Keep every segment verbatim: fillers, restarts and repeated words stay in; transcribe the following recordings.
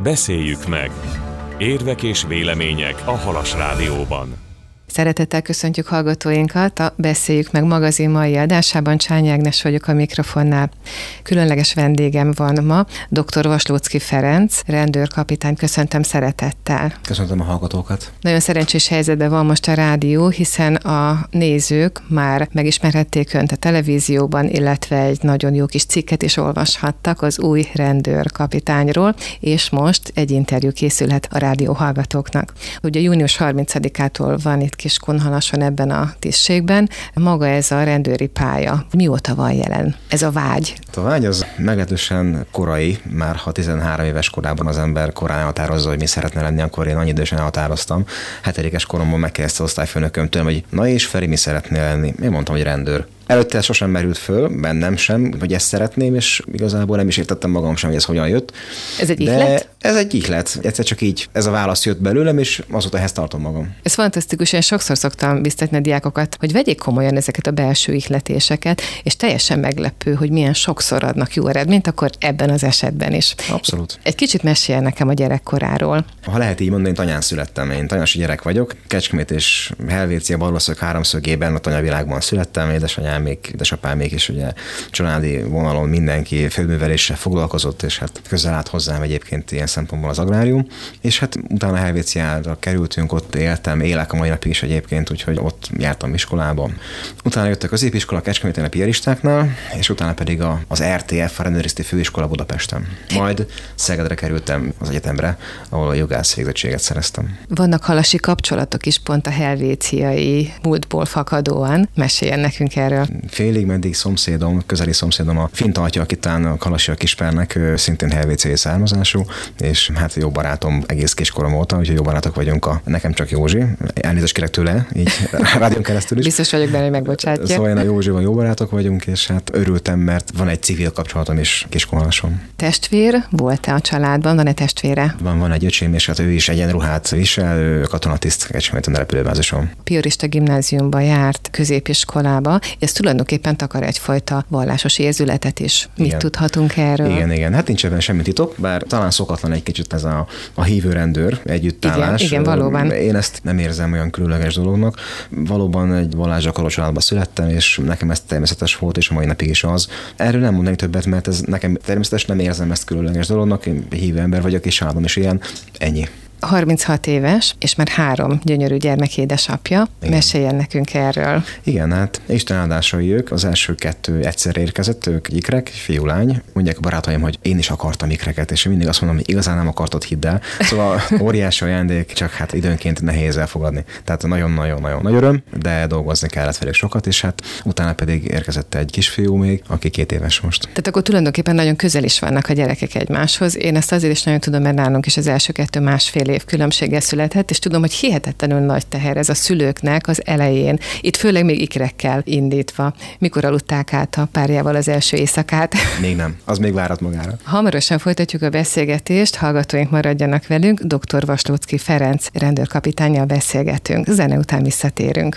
Beszéljük meg! Érvek és vélemények a Halas Rádióban. Szeretettel köszöntjük hallgatóinkat a Beszéljük meg magazin mai adásában. Csányi Ágnes vagyok a mikrofonnál. Különleges vendégem van ma, dr. Vaslóczky Ferenc, rendőrkapitány. Köszöntöm szeretettel. Köszöntöm a hallgatókat. Nagyon szerencsés helyzetben van most a rádió, hiszen a nézők már megismerhették Önt a televízióban, illetve egy nagyon jó kis cikket is olvashattak az új rendőrkapitányról, és most egy interjú készülhet a rádió hallgatóknak. Ugye június harmincadikától van itt Kiskunhalason ebben a tisztségben. Maga ez a rendőri pálya, mióta van jelen? Ez a vágy? A vágy az meglehetősen korai, már ha tizenhárom éves korában az ember korán elhatározza, hogy mi szeretne lenni, akkor én annyi idősen elhatároztam. Hetedikes koromban megkérdezte osztályfőnököm tőlem, hogy na és Feri, mi szeretnél lenni? Én mondtam, hogy rendőr. Előtte ez sosem merült föl, bennem sem, hogy ezt szeretném, és igazából nem is értettem magam sem, hogy ez hogyan jött. Ez egy De ihlet? Ez egy ihlet. Egyszer csak így ez a válasz jött belőlem, és azóta ehhez tartom magam. Ez fantasztikus, én sokszor szoktam biztatni a diákokat, hogy vegyék komolyan ezeket a belső ihletéseket, és teljesen meglepő, hogy milyen sokszor adnak jó eredményt, akkor ebben az esetben is. Abszolút. Egy kicsit mesélj nekem a gyerekkoráról. Ha lehet így mondani, én Tanyán születtem, én tanyasi gyerek vagyok. Kecskemét és Helvécia Barlaszög háromszögében a tanyavilágban születtem, édesanyámék, édesapámék is ugye családi vonalon mindenki földműveléssel foglalkozott, és hát közel állt hozzám egyébként ilyen szempontból az agrárium. És hát utána Helvéciára kerültünk, ott éltem, élek a mai napig is egyébként, úgyhogy ott jártam iskolába. Utána jött a középiskola Kecskeméten a piaristáknál, és utána pedig a, az er té ef, a rendőriszti főiskola Budapesten. Majd Szegedre kerültem az egyetemre, ahol a jogász végzettséget szereztem. Vannak halasi kapcsolatok is pont a helvéciai múltból fakadóan. Meséljen nekünk erről. Félig meddig szomszédom, közeli szomszédom a Fintaltya, akit talán a Kalasi a Kispernek, szintén helvéciai származású, és hát jó barátom egész kiskorom óta, úgyhogy jó barátok vagyunk. A, nekem csak Józsi. Elnézést kérek tőle, így rádión keresztül is. Biztos vagyok benne, hogy megbocsátja. Szóval én a Józsival jó barátok vagyunk, és hát örültem, mert van egy civil kapcsolatom is Kiskunhalason. Testvér volt-e a családban? Van-e testvére? Van, van egy öcsém, és hát ő is egyenruhát visel, ő katonatiszt Kecskeméten a repülőbázison. Piarista gimnáziumba járt, középiskolába, ez tulajdonképpen takar egyfajta vallásos érzületet is. Mit igen. tudhatunk erről? Igen, igen. Hát nincs ebben semmi titok, bár talán szokatlan egy kicsit ez a, a hívő rendőr együttállás. Igen, igen, valóban. Én ezt nem érzem olyan különleges dolognak. Valóban egy vallásgyakorló családban születtem, és nekem ez természetes volt, és a mai napig is az. Erről nem mondani többet, mert ez nekem természetes, nem érzem ezt különleges dolognak. Én hívő ember vagyok, és családom is ilyen. Ennyi. harminchat éves, és már három gyönyörű gyermek édesapja. Igen. Meséljen nekünk erről. Igen, hát Isten áldásai ők. Az első kettő egyszer érkezett, ők ikrek, fiú-lány. Mondják a barátaim, hogy én is akartam ikreket, és én mindig azt mondom, hogy igazán nem akartod, hidd el. Szóval óriási ajándék, csak hát időnként nehéz elfogadni. Tehát nagyon-nagyon-nagyon nagy öröm, de dolgozni kellett velük sokat, és hát utána pedig érkezett egy kisfiú még, aki két éves most. Tehát akkor tulajdonképpen nagyon közel is vannak a gyerekek egymáshoz. Én ezt azért is nagyon tudom, mert nálunk is az első kettő másfél év különbséggel született, és tudom, hogy hihetetlenül nagy teher ez a szülőknek az elején. Itt főleg még ikrekkel indítva. Mikor aludták át a párjával az első éjszakát? Még nem. Az még várat magára. Hamarosan folytatjuk a beszélgetést, hallgatóink maradjanak velünk. doktor Vaslóczky Ferenc rendőrkapitánnyal beszélgetünk. Zene után visszatérünk.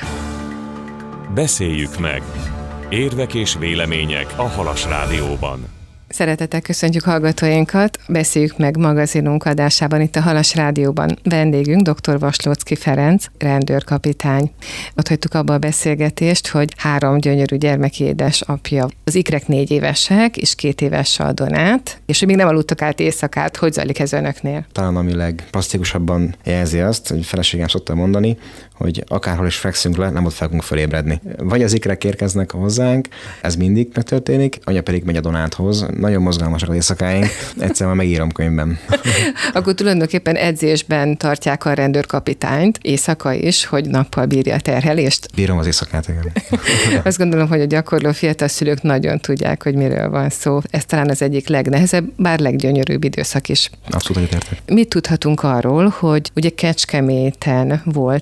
Beszéljük meg! Érvek és vélemények a Halas Rádióban. Szeretettel köszöntjük hallgatóinkat, Beszéljük meg magazinunk adásában itt a Halas Rádióban. Vendégünk doktor Vaslóczky Ferenc, rendőrkapitány. Ott hagytuk abba a beszélgetést, hogy három gyönyörű gyermek édesapja. Az ikrek négy évesek, és két éves a Donát, és hogy még nem aludtak át éjszakát. Hogy zajlik ez önöknél? Talán ami legplastikusabban jelzi azt, hogy feleségem szokta mondani, hogy akárhol is fekszünk le, nem ott fogunk fölébredni. Vagy az ikrek érkeznek hozzánk, ez mindig megtörténik, anya pedig megy a Donáthoz. Nagyon mozgalmasak az éjszakáink, egyszer már megírom könyvben. Akkor tulajdonképpen edzésben tartják a rendőrkapitányt, éjszaka is, hogy nappal bírja a terhelést. Bírom az éjszakát, igen. Azt gondolom, hogy a gyakorló fiatal szülők nagyon tudják, hogy miről van szó. Ez talán az egyik legnehezebb, bár leggyönyörűbb időszak is. Abszolút egyetértek. Mit tudhatunk arról, hogy ugye Kecskeméten volt először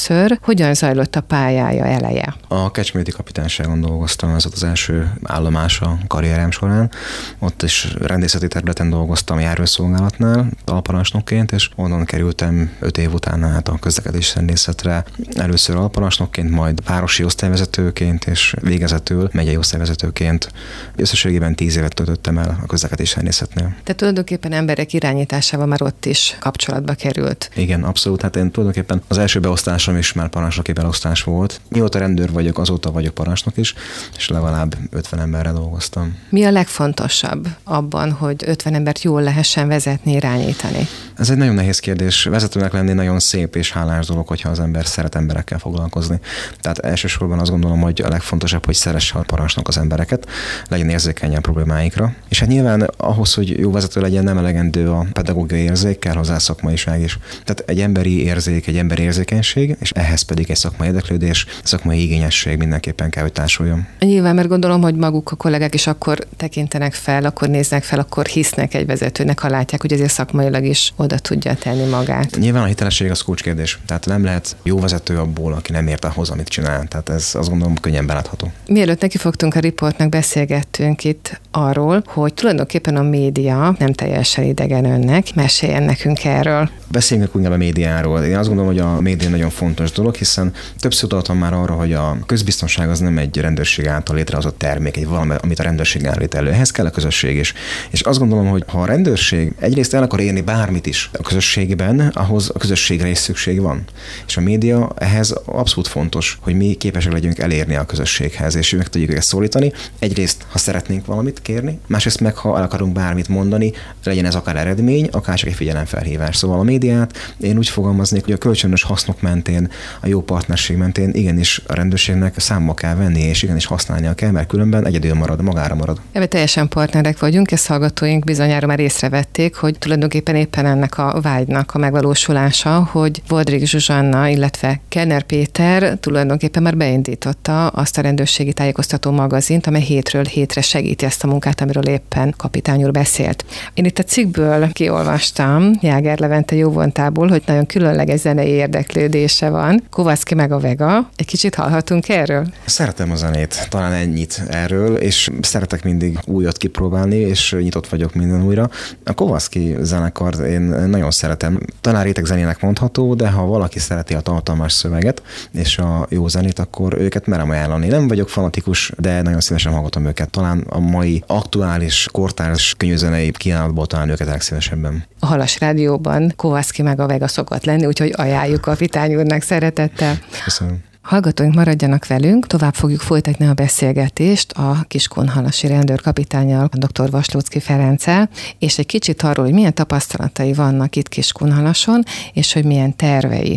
először. Hogyan zajlott a pályája eleje? A kecskeméti kapitányságon dolgoztam, ez volt az első állomás a karrierem során. Ott is rendészeti területen dolgoztam járőrszolgálatnál alparancsnokként, és onnan kerültem öt év után át a közlekedési rendészetre. Először alparancsnokként, majd városi osztályvezetőként, és végezetül megyei osztályvezetőként. Összességében tíz évet töltöttem el a közlekedési rendészetnél. Tehát tulajdonképpen emberek irányításával már ott is kapcsolatba került. Igen, abszolút. Hát én tulajdonképpen az első beosztásom is már parancsnoki beosztás volt. Mióta rendőr vagyok, azóta vagyok parancsnok is, és legalább ötven emberrel dolgoztam. Mi a legfontosabb abban, hogy ötven embert jól lehessen vezetni, irányítani? Ez egy nagyon nehéz kérdés. Vezetőnek lenni nagyon szép és hálás dolog, hogyha az ember szeret emberekkel foglalkozni. Tehát elsősorban azt gondolom, hogy a legfontosabb, hogy szeresse a parancsnok az embereket, legyen érzékeny a problémáikra. És hát nyilván ahhoz, hogy jó vezető legyen, nem elegendő a pedagógiai érzék, kell hozzá szakmaiság is. Tehát egy emberi érzék, egy emberi érzékenység, és ehhez pedig egy szakmai érdeklődés, szakmai igényesség mindenképpen kell, hogy társuljon. Nyilván, mert gondolom, hogy maguk a kollégák is akkor tekintenek fel, akkor néznek fel, akkor hisznek egy vezetőnek, ha látják, hogy azért szakmailag is oda tudja tenni magát. Nyilván a hitelesség az kulcskérdés. Tehát nem lehet jó vezető abból, aki nem ért ahhoz, amit csinál. Tehát ez azt gondolom könnyen belátható. Mielőtt nekifogtunk a riportnak, beszélgettünk itt arról, hogy tulajdonképpen a média nem teljesen idegen önnek. Meséljen nekünk erről. Beszéljünk inkább a médiáról. Én azt gondolom, hogy a média nagyon fontos dolog, hiszen többször utaltam már arra, hogy a közbiztonság az nem egy rendőrség által létrehozott termék, egy valami, amit a rendőrség állít elő. Ehhez kell a közösség is. És azt gondolom, hogy ha a rendőrség egyrészt el akar érni bármit is a közösségben, ahhoz a közösségre is szükség van. És a média ehhez abszolút fontos, hogy mi képesek legyünk elérni a közösséghez, és meg tudjuk ezt szólítani. Egyrészt, ha szeretnénk valamit kérni, másrészt meg, ha el akarunk bármit mondani, legyen ez akár eredmény, akár csak egy figyelemfelhívás. Szóval a médiát én úgy fogalmaznék, hogy a kölcsönös hasznok mentén, a jó partnerség mentén igenis a rendőrségnek számba kell venni, és igenis használnia kell, mert különben egyedül marad, magára marad. Ebben teljesen partnerek vagyunk, ezt hallgatóink bizonyára már észrevették, hogy tulajdonképpen éppen ennek a vágynak a megvalósulása, hogy Voldrig Zsuzsanna, illetve Kenner Péter tulajdonképpen már beindította azt a rendőrségi tájékoztató magazint, amely hétről hétre segíti ezt a munkát, amiről éppen kapitány úr beszélt. Én itt a cikkből kiolvastam, Jáger Levente jóvontából, hogy nagyon különleges zenei érdeklődése van. Kovaszki meg a Vega. Egy kicsit hallhatunk erről? Szeretem a zenét, talán ennyit erről, és szeretek mindig újat kipróbálni, és nyitott vagyok minden újra. A Kovaszki zenekart én nagyon szeretem. Talán réteg zenének mondható, de ha valaki szereti a tartalmas szöveget és a jó zenét, akkor őket merem ajánlani. Nem vagyok fanatikus, de nagyon szívesen hallgatom őket. Talán a mai aktuális, kortárs könyvzenei kínálatból talán őket legszívesebben. A Halas Rádióban Kovaszki meg a Vega szokott lenni, úgyhogy ajánljuk kapitány úrnak szeretettel. Köszönöm. Hallgatóink maradjanak velünk, tovább fogjuk folytatni a beszélgetést a kiskunhalasi rendőrkapitánnyal, a dr. Vaslóczky Ferenccel, és egy kicsit arról, hogy milyen tapasztalatai vannak itt Kiskunhalason, és hogy milyen tervei.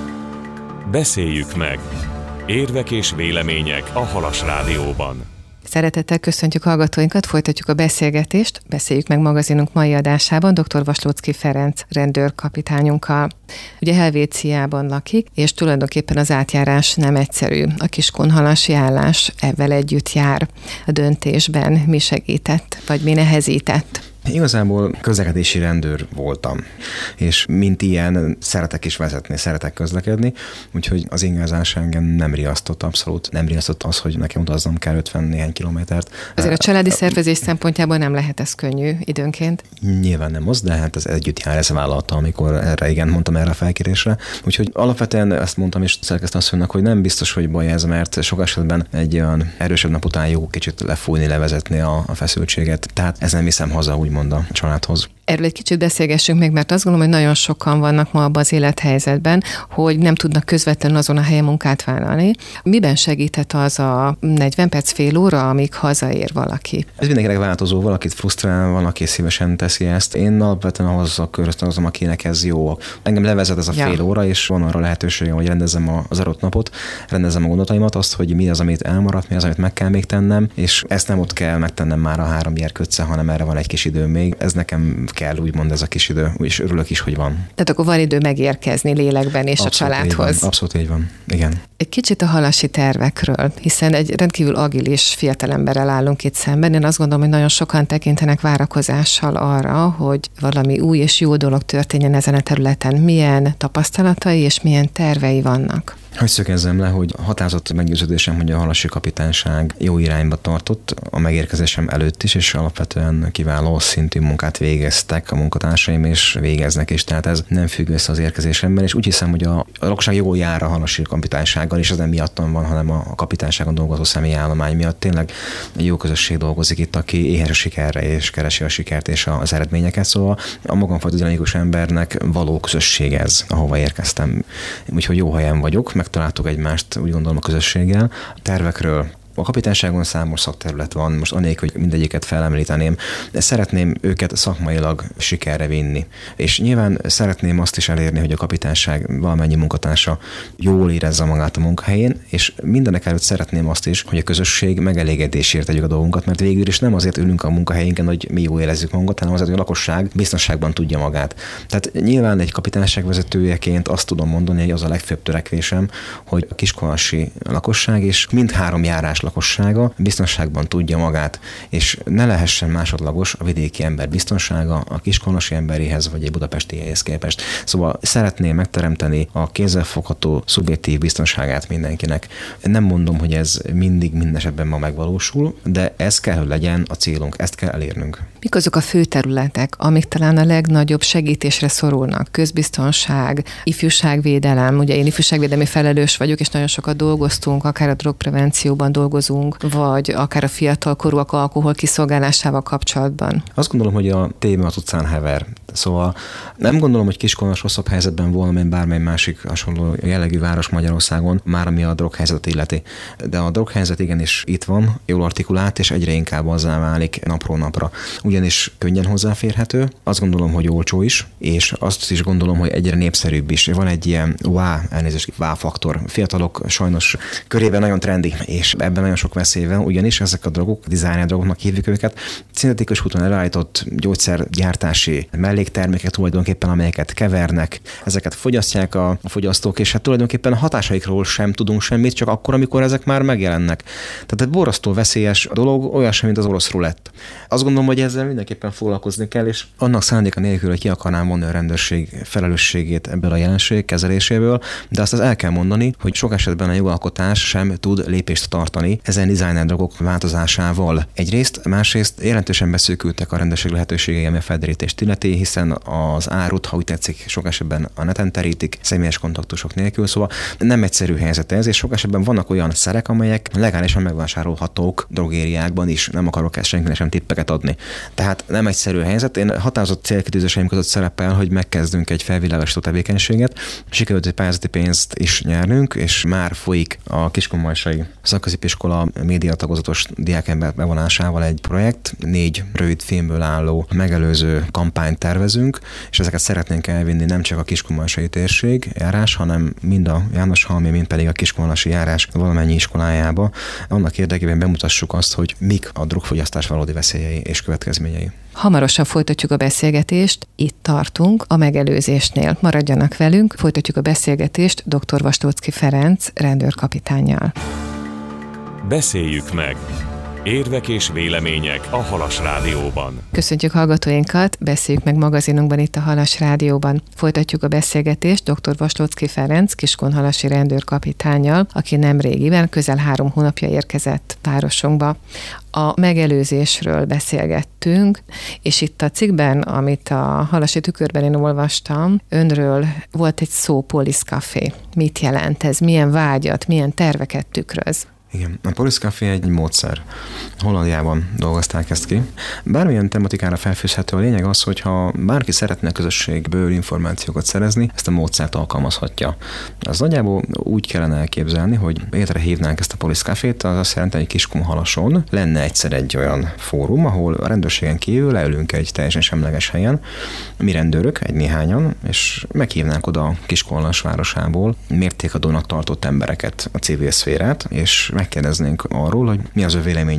Beszéljük meg! Érvek és vélemények a Halas Rádióban. Szeretettel köszöntjük hallgatóinkat, folytatjuk a beszélgetést, beszéljük meg magazinunk mai adásában dr. Vaslóczky Ferenc rendőrkapitányunkkal. Ugye Helvéciában lakik, és tulajdonképpen az átjárás nem egyszerű. A kiskunhalasi állás ebben együtt jár. A döntésben mi segített, vagy mi nehezített? Igazából közlekedési rendőr voltam, és mint ilyen szeretek is vezetni, szeretek közlekedni, úgyhogy az ingázás engem nem riasztott, abszolút nem riasztott az, hogy nekem utaznom kell ötven néhány kilométert. Azért a családi szervezés szempontjából nem lehet ez könnyű időnként. Nyilván nem az, de hát ez együtt jár, ez vállalta, amikor erre igen mondtam erre a felkérésre. Úgyhogy alapvetően ezt mondtam is szerkesztőasszonynak, hogy nem biztos, hogy baj ez, mert sok esetben egy olyan erősebb nap után jó kicsit lefújni, levezetni a, a feszültséget. Tehát ez nem viszem haza, úgymond a családhoz. Erről egy kicsit beszélgessünk még, mert azt gondolom, hogy nagyon sokan vannak ma abban az élethelyzetben, hogy nem tudnak közvetlenül azon a helyen munkát vállalni. Miben segíthet az a negyven perc, fél óra, amíg hazaér valaki? Ez mindenkinek változó, valakit frusztrál, valaki szívesen teszi ezt. Én alapvetően ahhoz a köröztönözöm, akinek ez jó. Engem levezet ez a ja. fél óra, és van arra lehetőségem, hogy rendezzem az adott napot, rendezzem a gondolataimat, azt, hogy mi az, amit elmaradt, mi az, amit meg kell még tennem, és ezt nem ott kell megtennem már a három gyerkőccel, hanem erre van egy kis idő még. Ez nekem kell, úgymond ez a kis idő, és örülök is, hogy van. Tehát akkor van idő megérkezni lélekben és Abszolút a családhoz. Így Abszolút így van, igen. Egy kicsit a halasi tervekről, hiszen egy rendkívül agilis fiatalemberrel állunk itt szemben. Én azt gondolom, hogy nagyon sokan tekintenek várakozással arra, hogy valami új és jó dolog történjen ezen a területen. Milyen tapasztalatai és milyen tervei vannak? Hogy szögezzem le, hogy határozott meggyőződésem, hogy a halasi kapitányság jó irányba tartott a megérkezésem előtt is, és alapvetően kiváló szintű munkát végeztek a munkatársaim, és végeznek is, tehát ez nem függ össze az érkezésemben, és úgy hiszem, hogy a, a lakosság jól jár a halasi kapitánysággal, és az nem miattam van, hanem a kapitányságon dolgozó személyállomány miatt. Tényleg egy jó közösség dolgozik itt, aki éhes a sikerre, és keresi a sikert és az eredményeket, szóval a magamfajta dinamikus embernek való közösség ez, ahova érkeztem. Úgyhogy jó helyen vagyok, megtaláltuk egymást, úgy gondolom, a közösséggel. A tervekről a kapitányságon számos szakterület van, most anélkül, hogy mindegyiket felemlíteném, de szeretném őket szakmailag sikerre vinni. És nyilván szeretném azt is elérni, hogy a kapitányság valamennyi munkatársa jól érezze magát a munkahelyén, és mindenek előtt szeretném azt is, hogy a közösség megelégedésért tegyük a dolgunkat, mert végül is nem azért ülünk a munkahelyinken, hogy mi jól érezzük magunkat, hanem azért, hogy a lakosság biztonságban tudja magát. Tehát nyilván egy kapitányság vezetőjeként azt tudom mondani, hogy az a legfőbb törekvésem, hogy a kiskunhalasi lakosság és mindhárom járás lakossága biztonságban tudja magát, és ne lehessen másodlagos a vidéki ember biztonsága a kiskunhalasi emberéhez, vagy egy budapestihez képest. Szóval szeretném megteremteni a kézzelfogható szubjektív biztonságát mindenkinek. Nem mondom, hogy ez mindig minden esetben ma megvalósul, de ez kell, hogy legyen a célunk, ezt kell elérnünk. Mik azok a fő területek, amik talán a legnagyobb segítésre szorulnak? Közbiztonság, ifjúságvédelem, ugye én ifjúságvédelmi felelős vagyok, és nagyon sokat dolgoztunk, akár a drogprevencióban dolgozunk, vagy akár a fiatalkorúak alkohol kiszolgálásával kapcsolatban. Azt gondolom, hogy a téma az utcán hever. Szóval nem gondolom, hogy Kiskunhalas rosszabb helyzetben volna, mint bármely másik hasonló jellegű város Magyarországon, már ami a droghelyzet illeti. De a droghelyzet igenis itt van, jól artikulált, és egyre inkább azzá válik napról napra. Ugyanis könnyen hozzáférhető, azt gondolom, hogy olcsó is, és azt is gondolom, hogy egyre népszerűbb is. Van egy ilyen wow, elnézést, wow faktor. Fiatalok sajnos körében nagyon trendi, és ebben nagyon sok veszély van, ugyanis ezek a drogok, designer drogoknak hívjuk őket, szintetikus úton előállított gyógyszergyártási melléktermékek tulajdonképpen, amelyeket kevernek, ezeket fogyasztják a fogyasztók, és hát tulajdonképpen a hatásaikról sem tudunk semmit, csak akkor, amikor ezek már megjelennek. Tehát egy borzasztó veszélyes dolog, olyasmi, mint az orosz rulett. Azt gondolom, hogy ezzel mindenképpen foglalkozni kell, és annak szándéka nélkül, hogy ki akarnám vonni a rendőrség felelősségét ebből a jelenség kezeléséből, de azt az el kell mondani, hogy sok esetben a jogalkotás sem tud lépést tartani ezen designer drogok változásával. Egyrészt, másrészt jelentősen beszűkültek a rendőrség lehetőségei, ami a felderítést illeti, hiszen az árut, ha úgy tetszik, sok esetben a neten terítik, személyes kontaktusok nélkül, szóval nem egyszerű helyzet ez, és sok esetben vannak olyan szerek, amelyek legálisan megvásárolhatók drogériákban is, nem akarok ezt senkinek sem tippeket adni. Tehát nem egyszerű helyzet. Én határozott célkitűzéseim között szerepel, hogy megkezdünk egy felvilágosító tevékenységet, sikerült egy pályázati pénzt is nyernünk, és már folyik a Kiskunhalasi szakközépiskola médiatagozatos diákember bevonásával egy projekt, négy rövid filmből álló megelőző kampányt tervezünk, és ezeket szeretnénk elvinni nem csak a Kiskunhalasi térség járás, hanem mind a Jánoshalmi, mind pedig a Kiskunhalasi járás valamennyi iskolájába. Annak érdekében bemutassuk azt, hogy mik a drogfogyasztás valódi veszélyei és következményei. Hamarosan folytatjuk a beszélgetést, itt tartunk a megelőzésnél. Maradjanak velünk, folytatjuk a beszélgetést dr. Vaslóczky Ferenc rendőrkapitánnyal. Beszéljük meg! Érvek és vélemények a Halas Rádióban. Köszöntjük hallgatóinkat, beszéljük meg magazinunkban itt a Halas Rádióban. Folytatjuk a beszélgetést dr. Vaslóczky Ferenc kiskunhalasi rendőrkapitánnyal, aki nemrégiben közel három hónapja érkezett városunkba. A megelőzésről beszélgettünk, és itt a cikkben, amit a Halasi Tükörben én olvastam, önről volt egy szó, Police Café. Mit jelent ez? Milyen vágyat, milyen terveket tükröz? Igen, a Police Café egy módszer. Hollandiában dolgozták ezt ki. Bármilyen tematikára felfűzhető, a lényeg az, hogyha bárki szeretne a közösségből információkat szerezni, ezt a módszert alkalmazhatja. Az nagyjából úgy kellene elképzelni, hogy létre hívnánk ezt a Police Cafét, az azt jelenti, hogy Kiskunhalason lenne egyszer egy olyan fórum, ahol a rendőrségen kívül leülünk egy teljesen semleges helyen, mi rendőrök, egy néhányan, és meghívnánk oda a Kiskunhalas városából mértékadónak tartott embereket, a civil szférát, és megkérdeznénk arról, hogy mi az ő véleményük.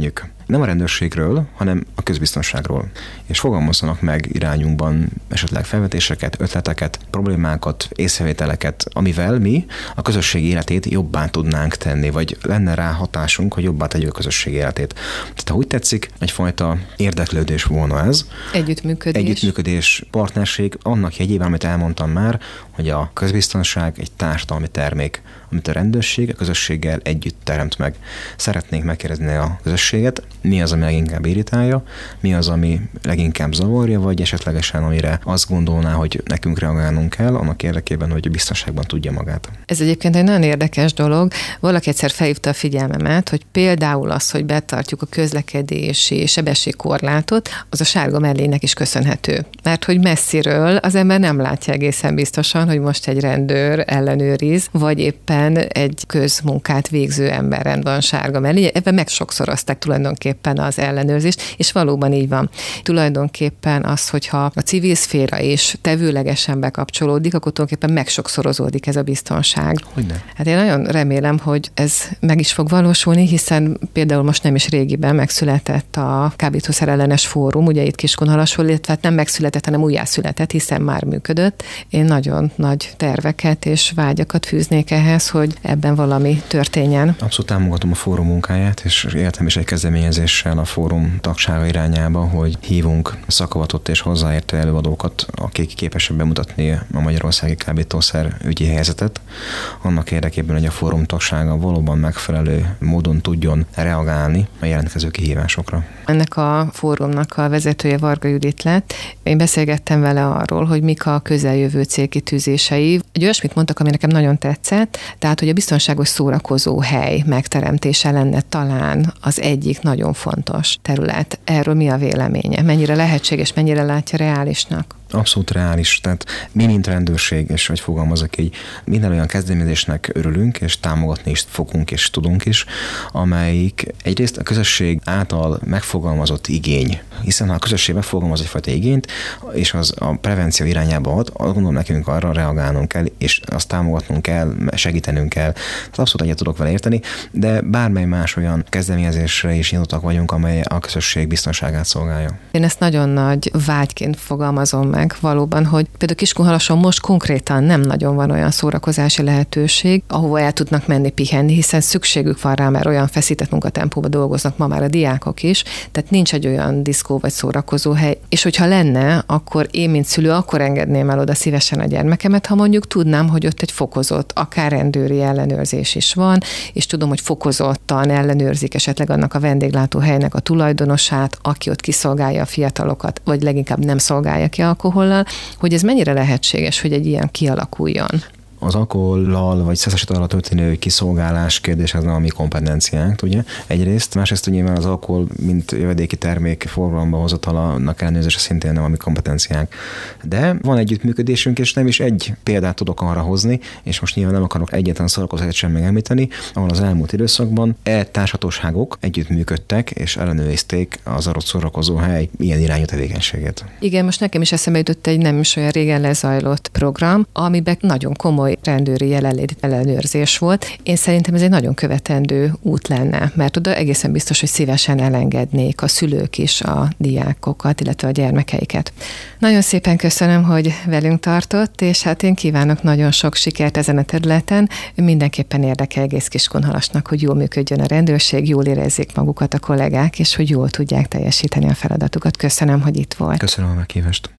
nem a rendőrségről, hanem a közbiztonságról. És fogalmazzanak meg irányunkban esetleg felvetéseket, ötleteket, problémákat, észrevételeket, amivel mi a közösség életét jobbá tudnánk tenni, vagy lenne rá hatásunk, hogy jobbá tegyük a közösség életét. Tehát ha úgy tetszik, egyfajta érdeklődés volna ez. Együttműködés. Együttműködés, partnerség, annak jegyében, amit elmondtam már, hogy a közbiztonság egy társadalmi termék, amit a rendőrség a közösséggel együtt teremt meg. Szeretnénk megkérdezni a közösséget, mi az, ami leginkább irritálja, mi az, ami leginkább zavarja, vagy esetlegesen amire azt gondolná, hogy nekünk reagálnunk kell, annak érdekében, hogy a biztonságban tudja magát. Ez egyébként egy nagyon érdekes dolog. Valaki egyszer felhívta a figyelmemet, hogy például az, hogy betartjuk a közlekedési sebességkorlátot, az a sárga mellének is köszönhető. Mert hogy messziről az ember nem látja egészen biztosan, hogy most egy rendőr ellenőriz, vagy éppen egy közmunkát végző emberen van sárga mellé. Ebben megsokszorozták tulajdonképpen az ellenőrzést, és valóban így van. Tulajdonképpen az, hogyha a civil szféra is tevőlegesen bekapcsolódik, akkor tulajdonképpen megsokszorozódik ez a biztonság. Hogyne? Hát én nagyon remélem, hogy ez meg is fog valósulni, hiszen például most nem is régiben megszületett a kábítószer ellenes fórum, ugye itt Kiskunhalasról, illetve nem megszületett, hanem újjászületett, hiszen már működött. Én nagyon nagy terveket és vágyakat fűznék ehhez, hogy ebben valami történjen. Abszolút támogatom a fórum munkáját, és éltem is egy kezdeményezéssel a fórum tagsága irányába, hogy hívunk szakavatott és hozzáértő előadókat, akik képesek bemutatni a magyarországi kábítószer ügyi helyzetet, annak érdekében, hogy a fórum tagsága valóban megfelelő módon tudjon reagálni a jelentkező kihívásokra. Ennek a fórumnak a vezetője Varga Judit lett. Én beszélgettem vele arról, hogy mik a közeljövő célkitűzései. Egy olyasmit mondtak, ami nekem nagyon tetszett, tehát, hogy a biztonságos szórakozó hely megteremtése lenne talán az egyik nagyon fontos terület. Erről mi a véleménye? Mennyire lehetséges, mennyire látja reálisnak? Abszolút reális, tehát mi, mint rendőrség, és hogy fogalmazok így, minden olyan kezdeményezésnek örülünk, és támogatni is fogunk, és tudunk is, amelyik egyrészt a közösség által megfogalmazott igény, hiszen ha a közösség megfogalmaz egyfajta igényt, és az a prevenció irányába ad, azt gondolom nekünk arra reagálnunk kell, és azt támogatnunk kell, segítenünk kell. Tehát abszolút egyet tudok vele érteni, de bármely más olyan kezdeményezésre is nyitottak vagyunk, amely a közösség biztonságát szolgálja. Én ezt nagyon nagy vágyként fogalmazom meg valóban, hogy például Kiskunhalason most konkrétan nem nagyon van olyan szórakozási lehetőség, ahova el tudnak menni pihenni, hiszen szükségük van rá, mert olyan feszített munkatempóban dolgoznak ma már a diákok is, tehát nincs egy olyan diszkó vagy szórakozó hely. És hogyha lenne, akkor én, mint szülő, akkor engedném el oda szívesen a gyermekemet, ha mondjuk tudnám, hogy ott egy fokozott, akár rendőri ellenőrzés is van, és tudom, hogy fokozottan ellenőrzik esetleg annak a vendéglátóhelynek a tulajdonosát, aki ott kiszolgálja a fiatalokat, vagy leginkább nem szolgálja ki alkohollal, hogy ez mennyire lehetséges, hogy egy ilyen kialakuljon. Az alkohollal vagy szeszes itallal történő kiszolgálás kérdés az nem a mi kompetenciánk, ugye? Egyrészt, másrészt nyilván az alkohol, mint jövedéki termék forgalomba hozatalának ellenőrzése szintén nem a mi kompetenciánk. De van együttműködésünk, és nem is egy példát tudok arra hozni, és most nyilván nem akarok egyetlen szórakozóhelyet sem megemlíteni, ahol az elmúlt időszakban e társhatóságok együttműködtek, és ellenőrizték az adott szórakozóhely ilyen irányú tevékenységét. Igen, most nekem is eszembe jutott egy nem is olyan régen lezajlott program, amiben nagyon komoly rendőri jelenlét ellenőrzés volt. Én szerintem ez egy nagyon követendő út lenne, mert oda egészen biztos, hogy szívesen elengednék a szülők is a diákokat, illetve a gyermekeiket. Nagyon szépen köszönöm, hogy velünk tartott, és hát én kívánok nagyon sok sikert ezen a területen. Mindenképpen érdekel egész Kiskunhalasnak, hogy jól működjön a rendőrség, jól érezzék magukat a kollégák, és hogy jól tudják teljesíteni a feladatukat. Köszönöm, hogy itt volt. Köszönöm a meghívást.